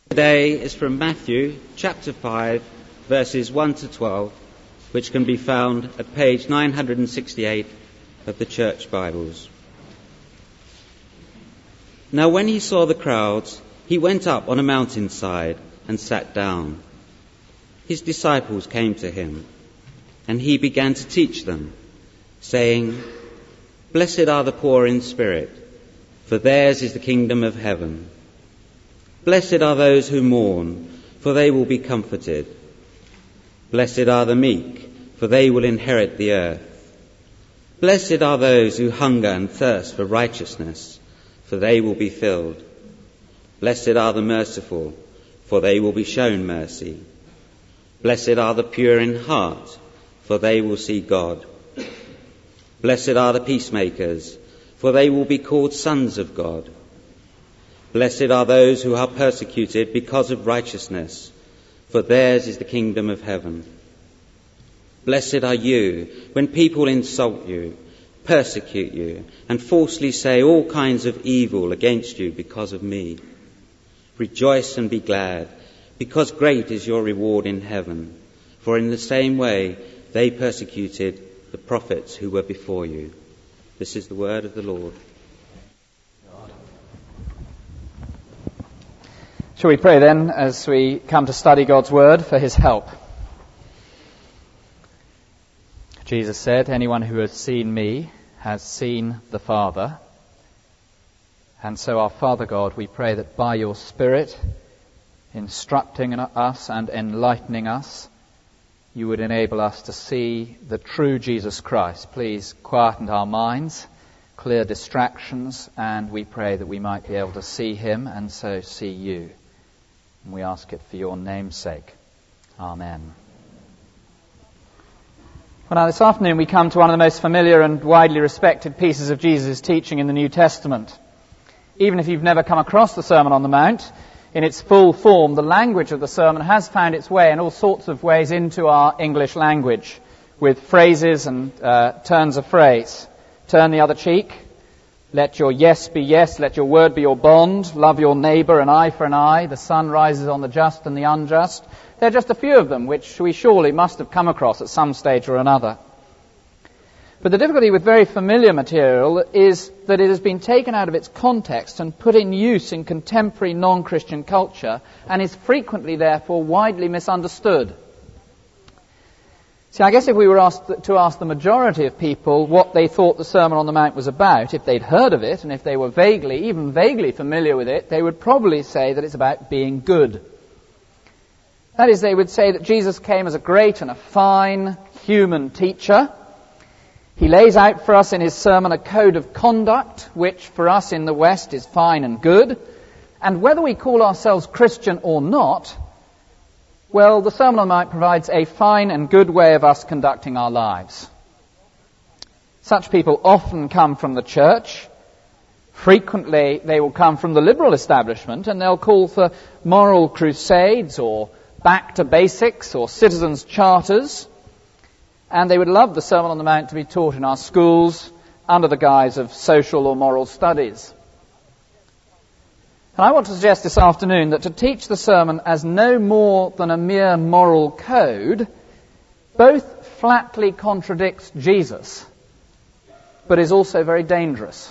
Today is from Matthew chapter 5 verses 1 to 12, which can be found at page 968 of the Church Bibles. Now when he saw the crowds, he went up on a mountainside and sat down. His disciples came to him, and he began to teach them, saying, "Blessed are the poor in spirit, for theirs is the kingdom of heaven. Blessed are those who mourn, for they will be comforted. Blessed are the meek, for they will inherit the earth. Blessed are those who hunger and thirst for righteousness, for they will be filled. Blessed are the merciful, for they will be shown mercy. Blessed are the pure in heart, for they will see God. Blessed are the peacemakers, for they will be called sons of God. Blessed are those who are persecuted because of righteousness, for theirs is the kingdom of heaven. Blessed are you when people insult you, persecute you, and falsely say all kinds of evil against you because of me. Rejoice and be glad, because great is your reward in heaven. For in the same way they persecuted the prophets who were before you." This is the word of the Lord. Shall we pray then as we come to study God's word for his help? Jesus said, "Anyone who has seen me has seen the Father." And so, our Father God, we pray that by your Spirit, instructing us and enlightening us, you would enable us to see the true Jesus Christ. Please quieten our minds, clear distractions, and we pray that we might be able to see him and so see you. And we ask it for your name's sake. Amen. Well, now this afternoon we come to one of the most familiar and widely respected pieces of Jesus' teaching in the New Testament. Even if you've never come across the Sermon on the Mount, in its full form, the language of the sermon has found its way in all sorts of ways into our English language, with phrases and turns of phrase. Turn the other cheek. Let your yes be yes. Let your word be your bond. Love your neighbour, an eye for an eye. The sun rises on the just and the unjust. There are just a few of them which we surely must have come across at some stage or another. But the difficulty with very familiar material is that it has been taken out of its context and put in use in contemporary non-Christian culture and is frequently, therefore, widely misunderstood. See, I guess if we were asked to ask the majority of people what they thought the Sermon on the Mount was about, if they'd heard of it and if they were even vaguely familiar with it, they would probably say that it's about being good. That is, they would say that Jesus came as a great and a fine human teacher. He lays out for us in his sermon a code of conduct, which for us in the West is fine and good. And whether we call ourselves Christian or not, well, the Sermon on the Mount provides a fine and good way of us conducting our lives. Such people often come from the church. Frequently, they will come from the liberal establishment, and they'll call for moral crusades or back to basics or citizens' charters. And they would love the Sermon on the Mount to be taught in our schools under the guise of social or moral studies. And I want to suggest this afternoon that to teach the sermon as no more than a mere moral code both flatly contradicts Jesus, but is also very dangerous.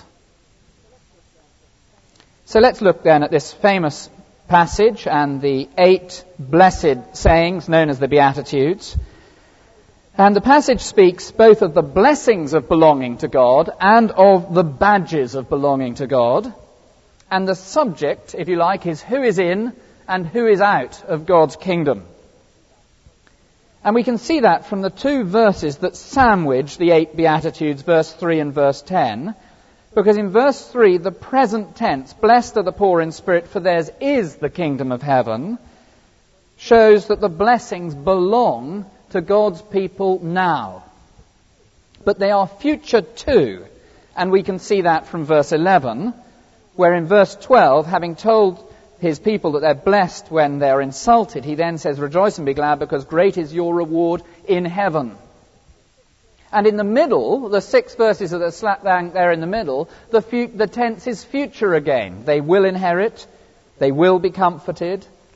So let's look then at this famous passage and the 8 blessed sayings known as the Beatitudes. And the passage speaks both of the blessings of belonging to God and of the badges of belonging to God. And the subject, if you like, is who is in and who is out of God's kingdom. And we can see that from the 2 verses that sandwich the 8 Beatitudes, verse 3 and verse 10. Because in verse 3, the present tense, blessed are the poor in spirit, for theirs is the kingdom of heaven, shows that the blessings belong to God's people now. But they are future too. And we can see that from verse 11, where in verse 12, having told his people that they're blessed when they're insulted, he then says, "Rejoice and be glad, because great is your reward in heaven." And in the middle, the 6 verses that are slap bang there in the middle, the tense is future again. They will inherit, they will be comforted,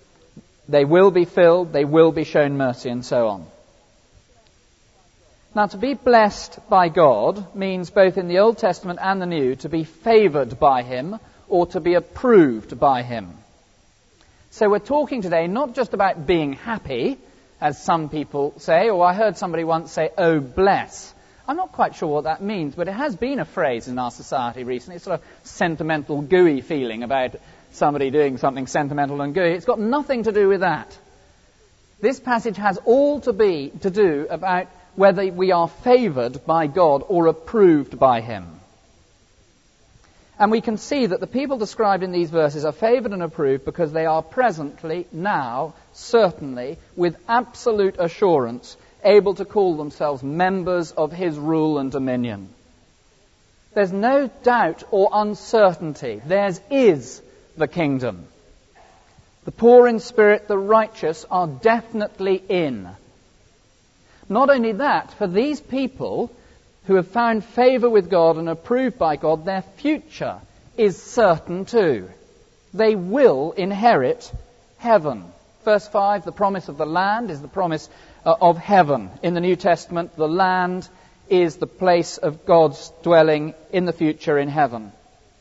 They will be filled, they will be shown mercy, and so on. Now, to be blessed by God means both in the Old Testament and the New to be favored by Him or to be approved by Him. So we're talking today not just about being happy, as some people say, or I heard somebody once say, "Oh, bless." I'm not quite sure what that means, but it has been a phrase in our society recently. It's sort of sentimental, gooey feeling about somebody doing something sentimental and gooey. It's got nothing to do with that. This passage has all to do about whether we are favored by God or approved by Him. And we can see that the people described in these verses are favored and approved because they are presently, now, certainly, with absolute assurance, able to call themselves members of His rule and dominion. There's no doubt or uncertainty. Theirs is the kingdom. The poor in spirit, the righteous, are definitely in. Not only that, for these people who have found favor with God and approved by God, their future is certain too. They will inherit heaven. Verse 5, the promise of the land is the promise of heaven. In the New Testament, the land is the place of God's dwelling in the future in heaven.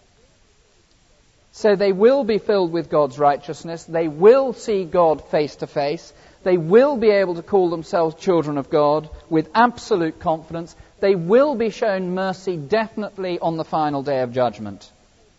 So they will be filled with God's righteousness. They will see God face to face. They will be able to call themselves children of God with absolute confidence. They will be shown mercy definitely on the final day of judgment.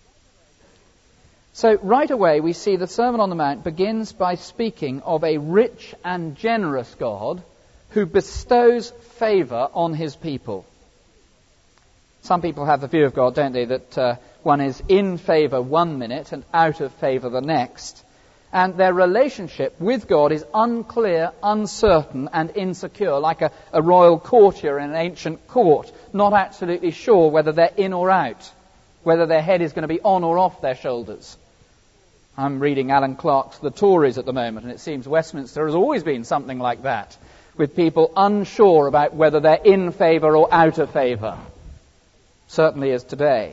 So right away we see the Sermon on the Mount begins by speaking of a rich and generous God who bestows favor on His people. Some people have the view of God, don't they, that one is in favor one minute and out of favor the next. And their relationship with God is unclear, uncertain, and insecure, like a royal courtier in an ancient court, not absolutely sure whether they're in or out, whether their head is going to be on or off their shoulders. I'm reading Alan Clark's The Tories at the moment, and it seems Westminster has always been something like that, with people unsure about whether they're in favour or out of favour. Certainly is today.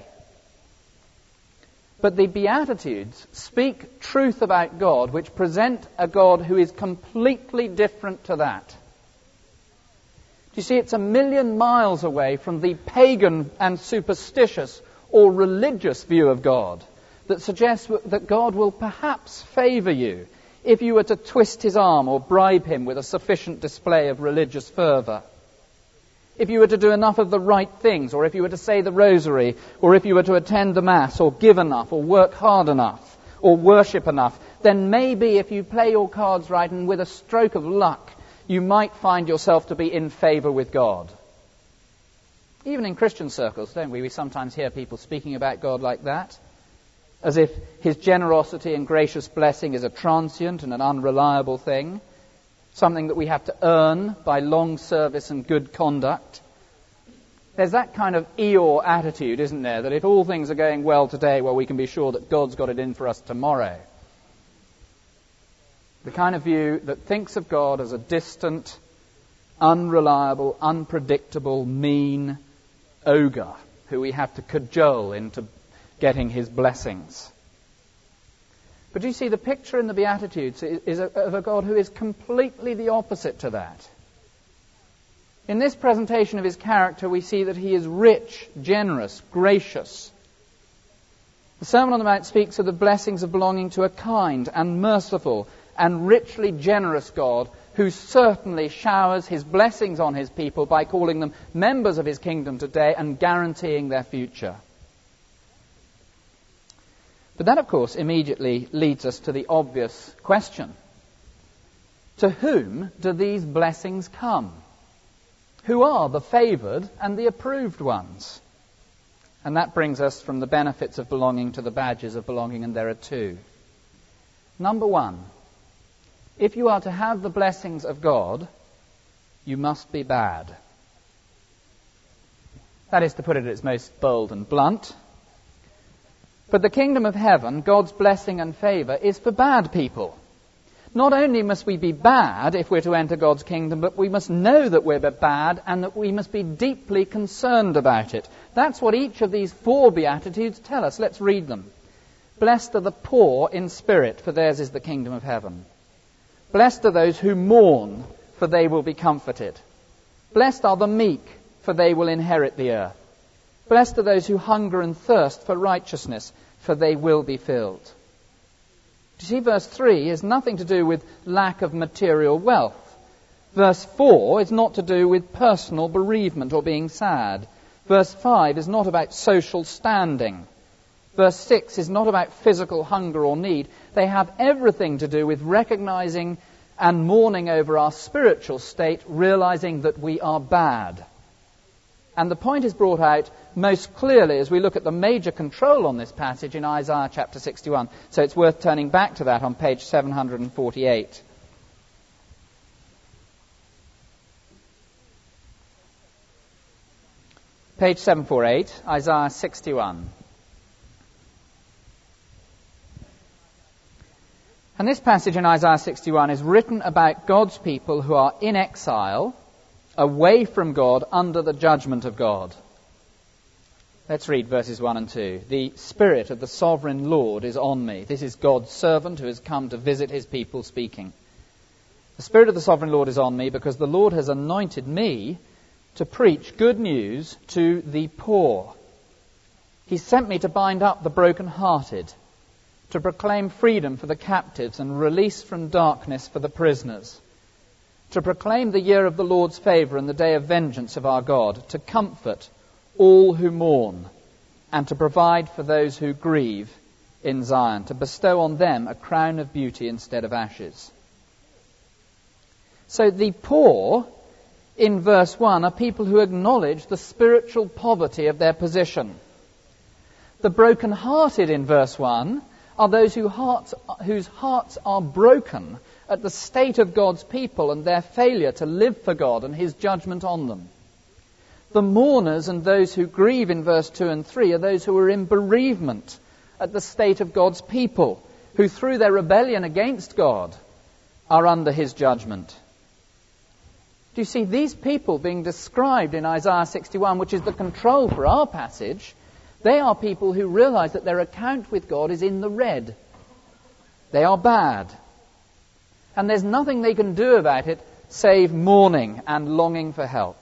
But the Beatitudes speak truth about God, which present a God who is completely different to that. You see, it's a million miles away from the pagan and superstitious or religious view of God that suggests that God will perhaps favour you if you were to twist His arm or bribe Him with a sufficient display of religious fervour. If you were to do enough of the right things, or if you were to say the rosary, or if you were to attend the Mass, or give enough, or work hard enough, or worship enough, then maybe if you play your cards right and with a stroke of luck, you might find yourself to be in favour with God. Even in Christian circles, don't we? We sometimes hear people speaking about God like that, as if His generosity and gracious blessing is a transient and an unreliable thing, something that we have to earn by long service and good conduct. There's that kind of Eeyore attitude, isn't there, that if all things are going well today, well, we can be sure that God's got it in for us tomorrow. The kind of view that thinks of God as a distant, unreliable, unpredictable, mean ogre who we have to cajole into getting His blessings. But you see, the picture in the Beatitudes is of a God who is completely the opposite to that. In this presentation of His character, we see that He is rich, generous, gracious. The Sermon on the Mount speaks of the blessings of belonging to a kind and merciful and richly generous God who certainly showers His blessings on His people by calling them members of His kingdom today and guaranteeing their future. But that, of course, immediately leads us to the obvious question. To whom do these blessings come? Who are the favoured and the approved ones? And that brings us from the benefits of belonging to the badges of belonging, and there are two. Number one, if you are to have the blessings of God, you must be bad. That is, to put it at its most bold and blunt. But the kingdom of heaven, God's blessing and favour, is for bad people. Not only must we be bad if we're to enter God's kingdom, but we must know that we're bad and that we must be deeply concerned about it. That's what each of these four Beatitudes tell us. Let's read them. Blessed are the poor in spirit, for theirs is the kingdom of heaven. Blessed are those who mourn, for they will be comforted. Blessed are the meek, for they will inherit the earth. Blessed are those who hunger and thirst for righteousness, for they will be filled. You see, verse 3 has nothing to do with lack of material wealth. Verse 4 is not to do with personal bereavement or being sad. Verse 5 is not about social standing. Verse 6 is not about physical hunger or need. They have everything to do with recognizing and mourning over our spiritual state, realizing that we are bad. And the point is brought out most clearly as we look at the major control on this passage in Isaiah chapter 61. So it's worth turning back to that on page 748. Page 748, Isaiah 61. And this passage in Isaiah 61 is written about God's people who are in exile, away from God, under the judgment of God. Let's read verses 1 and 2. The Spirit of the Sovereign Lord is on me. This is God's servant who has come to visit his people speaking. The Spirit of the Sovereign Lord is on me because the Lord has anointed me to preach good news to the poor. He sent me to bind up the brokenhearted, to proclaim freedom for the captives and release from darkness for the prisoners, to proclaim the year of the Lord's favour and the day of vengeance of our God, to comfort all who mourn, and to provide for those who grieve in Zion, to bestow on them a crown of beauty instead of ashes. So the poor, in verse 1, are people who acknowledge the spiritual poverty of their position. The broken-hearted, in verse 1, are those whose hearts are broken at the state of God's people and their failure to live for God and his judgment on them. The mourners and those who grieve in verse 2 and 3 are those who are in bereavement at the state of God's people, who through their rebellion against God are under his judgment. Do you see, these people being described in Isaiah 61, which is the control for our passage, they are people who realize that their account with God is in the red. They are bad. And there's nothing they can do about it save mourning and longing for help.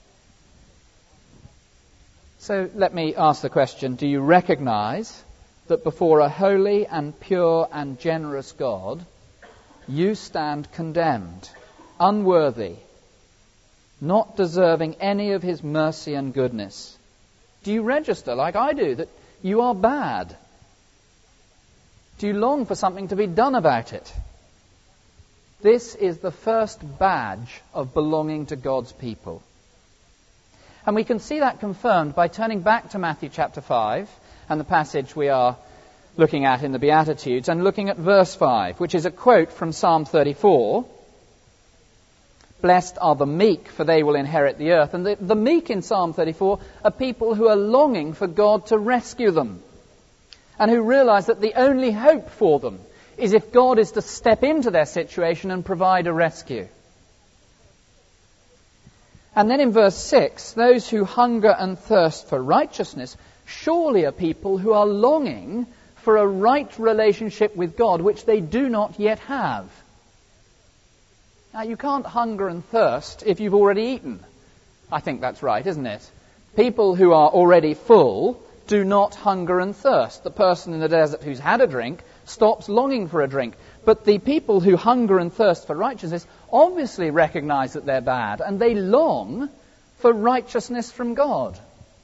So let me ask the question, do you recognize that before a holy and pure and generous God, you stand condemned, unworthy, not deserving any of his mercy and goodness? Do you register, like I do, that you are bad? Do you long for something to be done about it? This is the first badge of belonging to God's people. And we can see that confirmed by turning back to Matthew chapter 5 and the passage we are looking at in the Beatitudes, and looking at verse 5, which is a quote from Psalm 34. Blessed are the meek, for they will inherit the earth. And the meek in Psalm 34 are people who are longing for God to rescue them, and who realize that the only hope for them is if God is to step into their situation and provide a rescue. And then in verse 6, those who hunger and thirst for righteousness surely are people who are longing for a right relationship with God, which they do not yet have. Now, you can't hunger and thirst if you've already eaten. I think that's right, isn't it? People who are already full do not hunger and thirst. The person in the desert who's had a drink stops longing for a drink. But the people who hunger and thirst for righteousness obviously recognize that they're bad, and they long for righteousness from God.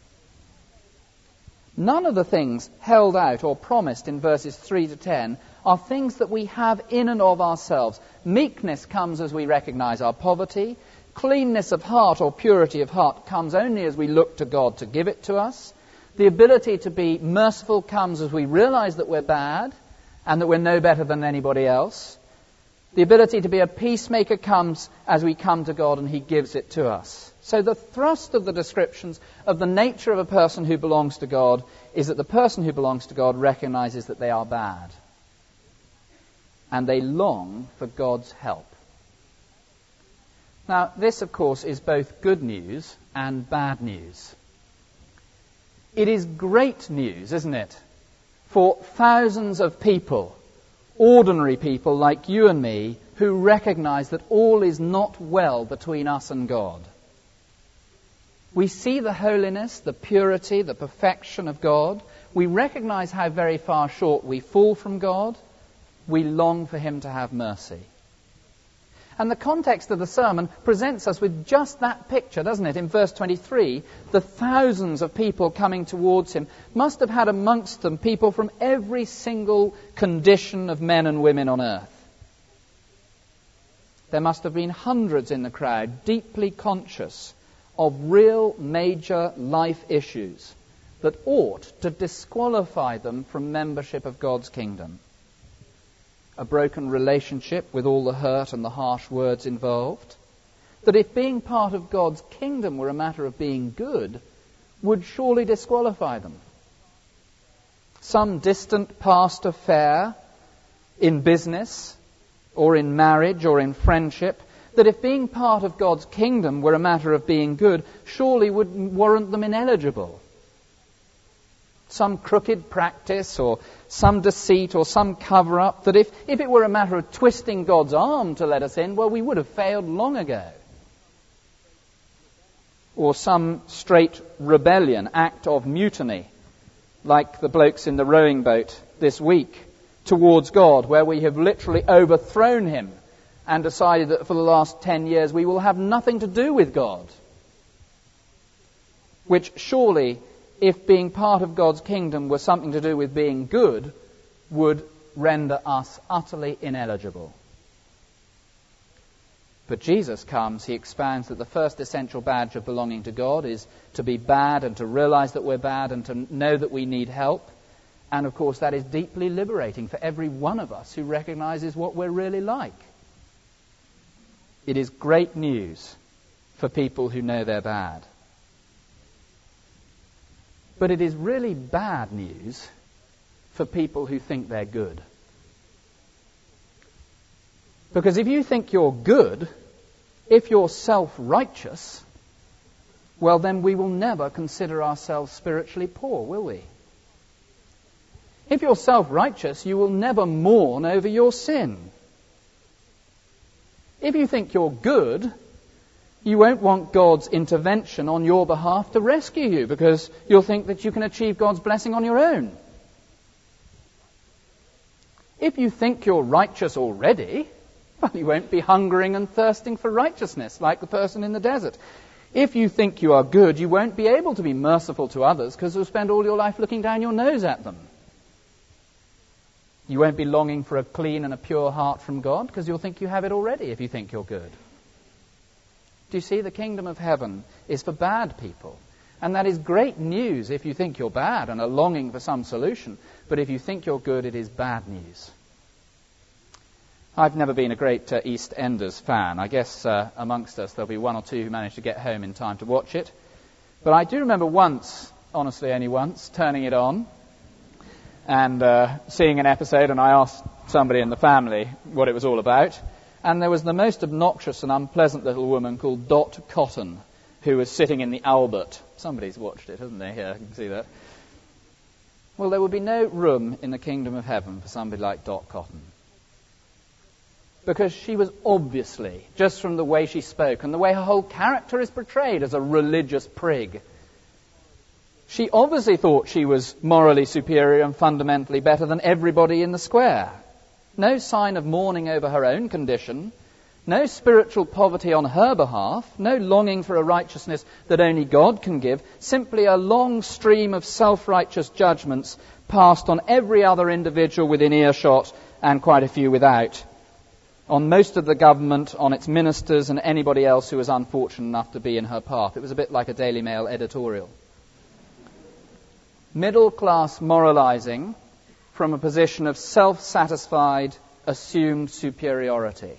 None of the things held out or promised in verses 3 to 10 are things that we have in and of ourselves. Meekness comes as we recognize our poverty. Cleanness of heart or purity of heart comes only as we look to God to give it to us. The ability to be merciful comes as we realize that we're bad and that we're no better than anybody else. The ability to be a peacemaker comes as we come to God and he gives it to us. So the thrust of the descriptions of the nature of a person who belongs to God is that the person who belongs to God recognizes that they are bad. And they long for God's help. Now, this, of course, is both good news and bad news. It is great news, isn't it, for thousands of people, ordinary people like you and me, who recognize that all is not well between us and God. We see the holiness, the purity, the perfection of God. We recognize how very far short we fall from God. We long for him to have mercy. And the context of the sermon presents us with just that picture, doesn't it? In verse 23, the thousands of people coming towards him must have had amongst them people from every single condition of men and women on earth. There must have been hundreds in the crowd deeply conscious of real major life issues that ought to disqualify them from membership of God's kingdom. A broken relationship with all the hurt and the harsh words involved. That if being part of God's kingdom were a matter of being good, would surely disqualify them. Some distant past affair in business or in marriage or in friendship, that if being part of God's kingdom were a matter of being good, surely would warrant them ineligible. Some crooked practice or some deceit or some cover-up, that if it were a matter of twisting God's arm to let us in, well, we would have failed long ago. Or some straight rebellion, act of mutiny, like the blokes in the rowing boat this week, towards God, where we have literally overthrown him and decided that for the last 10 years we will have nothing to do with God. Which surely, if being part of God's kingdom were something to do with being good, would render us utterly ineligible. But Jesus comes, he expounds that the first essential badge of belonging to God is to be bad and to realize that we're bad and to know that we need help. And of course that is deeply liberating for every one of us who recognizes what we're really like. It is great news for people who know they're bad. But it is really bad news for people who think they're good. Because if you think you're good, if you're self-righteous, well then we will never consider ourselves spiritually poor, will we? If you're self-righteous, you will never mourn over your sin. If you think you're good, you won't want God's intervention on your behalf to rescue you, because you'll think that you can achieve God's blessing on your own. If you think you're righteous already, well, you won't be hungering and thirsting for righteousness like the person in the desert. If you think you are good, you won't be able to be merciful to others because you'll spend all your life looking down your nose at them. You won't be longing for a clean and a pure heart from God because you'll think you have it already if you think you're good. Do you see? The kingdom of heaven is for bad people. And that is great news if you think you're bad and are longing for some solution. But if you think you're good, it is bad news. I've never been a great EastEnders fan. I guess amongst us there'll be one or two who manage to get home in time to watch it. But I do remember once, honestly only once, turning it on and seeing an episode, and I asked somebody in the family what it was all about. And there was the most obnoxious and unpleasant little woman called Dot Cotton, who was sitting in the Albert. Somebody's watched it, hasn't they? Here, you can see that. Well, there would be no room in the kingdom of heaven for somebody like Dot Cotton. Because she was obviously, just from the way she spoke and the way her whole character is portrayed, as a religious prig. She obviously thought she was morally superior and fundamentally better than everybody in the square. No sign of mourning over her own condition, no spiritual poverty on her behalf, no longing for a righteousness that only God can give, simply a long stream of self-righteous judgments passed on every other individual within earshot and quite a few without, on most of the government, on its ministers and anybody else who was unfortunate enough to be in her path. It was a bit like a Daily Mail editorial. Middle-class moralizing from a position of self-satisfied, assumed superiority.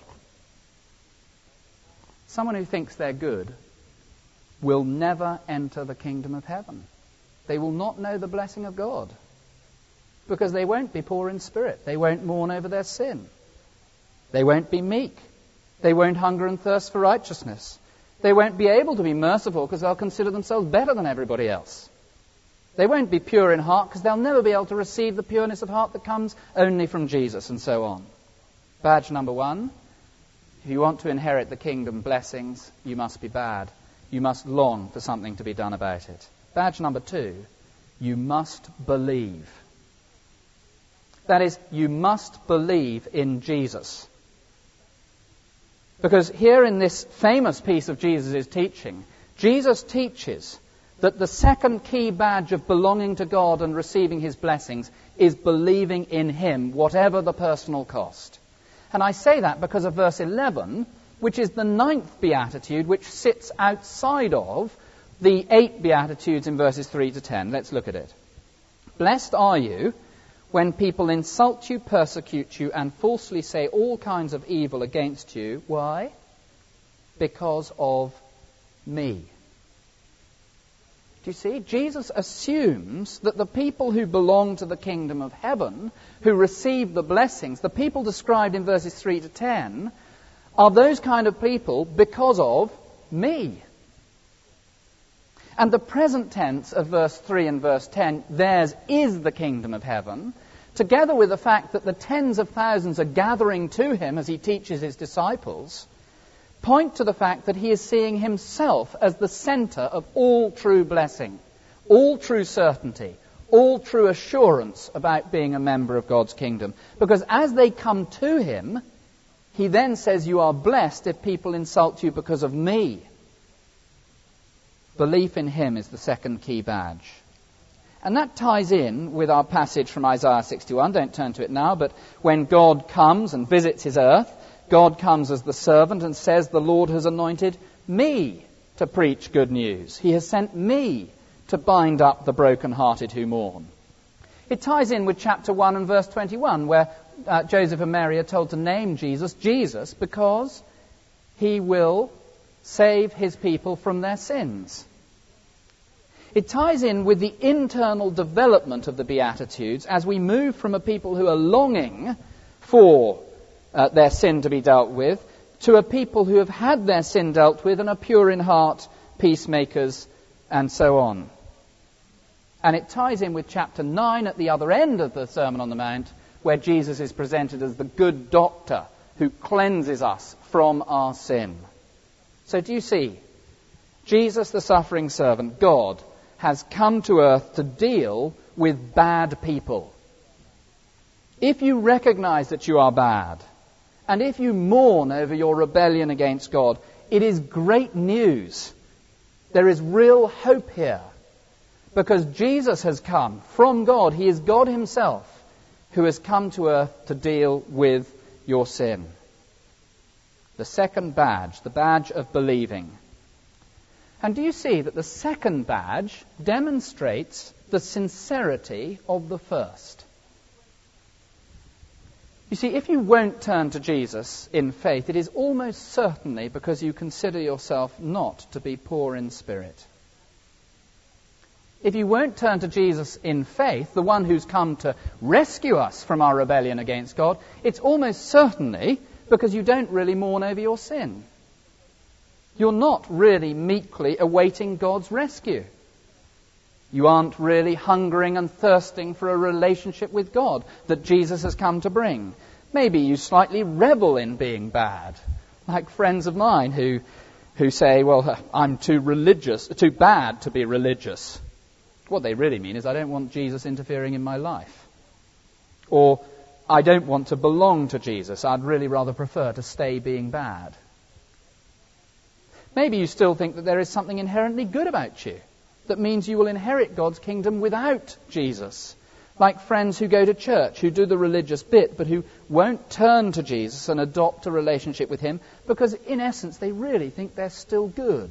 Someone who thinks they're good will never enter the kingdom of heaven. They will not know the blessing of God because they won't be poor in spirit. They won't mourn over their sin. They won't be meek. They won't hunger and thirst for righteousness. They won't be able to be merciful because they'll consider themselves better than everybody else. They won't be pure in heart because they'll never be able to receive the pureness of heart that comes only from Jesus, and so on. Badge number one, If you want to inherit the kingdom blessings, you must be bad. You must long for something to be done about it. Badge number 2, you must believe. That is, you must believe in Jesus. Because here in this famous piece of Jesus' teaching, Jesus teaches that the second key badge of belonging to God and receiving his blessings is believing in him, whatever the personal cost. And I say that because of verse 11, which is the 9th beatitude, which sits outside of the 8 beatitudes in verses 3 to 10. Let's look at it. Blessed are you when people insult you, persecute you, and falsely say all kinds of evil against you. Why? Because of me. Do you see? Jesus assumes that the people who belong to the kingdom of heaven, who receive the blessings, the people described in verses 3 to 10, are those kind of people because of me. And the present tense of verse 3 and verse 10, theirs is the kingdom of heaven, together with the fact that the tens of thousands are gathering to him as he teaches his disciples, point to the fact that he is seeing himself as the center of all true blessing, all true certainty, all true assurance about being a member of God's kingdom. Because as they come to him, he then says, you are blessed if people insult you because of me. Belief in him is the second key badge. And that ties in with our passage from Isaiah 61. Don't turn to it now, but when God comes and visits his earth, God comes as the servant and says, the Lord has anointed me to preach good news. He has sent me to bind up the brokenhearted who mourn. It ties in with chapter 1 and verse 21, where Joseph and Mary are told to name Jesus, Jesus, because he will save his people from their sins. It ties in with the internal development of the Beatitudes as we move from a people who are longing for their sin to be dealt with, to a people who have had their sin dealt with and are pure in heart, peacemakers, and so on. And it ties in with chapter 9 at the other end of the Sermon on the Mount, where Jesus is presented as the good doctor who cleanses us from our sin. So do you see? Jesus, the suffering servant, God, has come to earth to deal with bad people. If you recognize that you are bad, and if you mourn over your rebellion against God, it is great news. There is real hope here. Because Jesus has come from God. He is God himself who has come to earth to deal with your sin. The second badge, the badge of believing. And do you see that the second badge demonstrates the sincerity of the first? You see, if you won't turn to Jesus in faith, it is almost certainly because you consider yourself not to be poor in spirit. If you won't turn to Jesus in faith, the one who's come to rescue us from our rebellion against God, it's almost certainly because you don't really mourn over your sin. You're not really meekly awaiting God's rescue. You aren't really hungering and thirsting for a relationship with God that Jesus has come to bring. Maybe you slightly revel in being bad, like friends of mine who say, well, I'm too bad to be religious. What they really mean is, I don't want Jesus interfering in my life. Or, I don't want to belong to Jesus. I'd really rather prefer to stay being bad. Maybe you still think that there is something inherently good about you that means you will inherit God's kingdom without Jesus. Like friends who go to church, who do the religious bit, but who won't turn to Jesus and adopt a relationship with him because, in essence, they really think they're still good.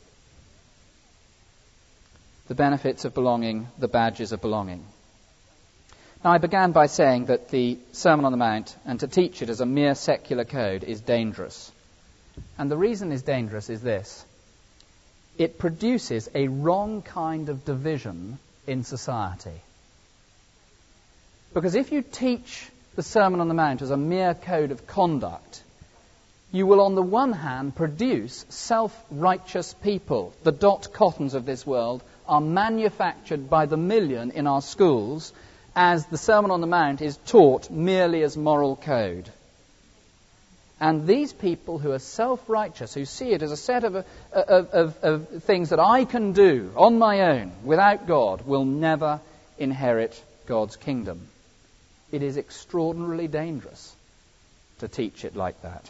The benefits of belonging, the badges of belonging. Now, I began by saying that the Sermon on the Mount, and to teach it as a mere secular code, is dangerous. And the reason it's dangerous is this. It produces a wrong kind of division in society. Because if you teach the Sermon on the Mount as a mere code of conduct, you will on the one hand produce self-righteous people. The Dot Cottons of this world are manufactured by the million in our schools as the Sermon on the Mount is taught merely as moral code. And these people who are self-righteous, who see it as a set of things that I can do on my own without God, will never inherit God's kingdom. It is extraordinarily dangerous to teach it like that.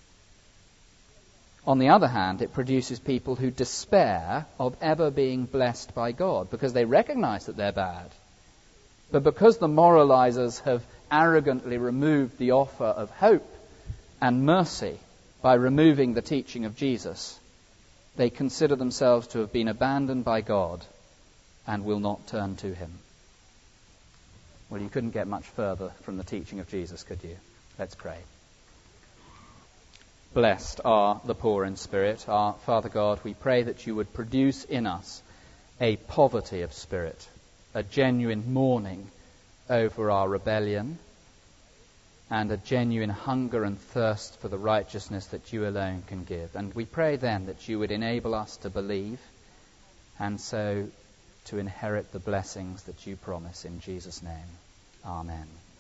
On the other hand, it produces people who despair of ever being blessed by God because they recognize that they're bad. But because the moralizers have arrogantly removed the offer of hope and mercy by removing the teaching of Jesus, they consider themselves to have been abandoned by God and will not turn to him. Well, you couldn't get much further from the teaching of Jesus, could you? Let's pray. Blessed are the poor in spirit. Our Father God, we pray that you would produce in us a poverty of spirit, a genuine mourning over our rebellion, and a genuine hunger and thirst for the righteousness that you alone can give. And we pray then that you would enable us to believe and so to inherit the blessings that you promise in Jesus' name. Amen.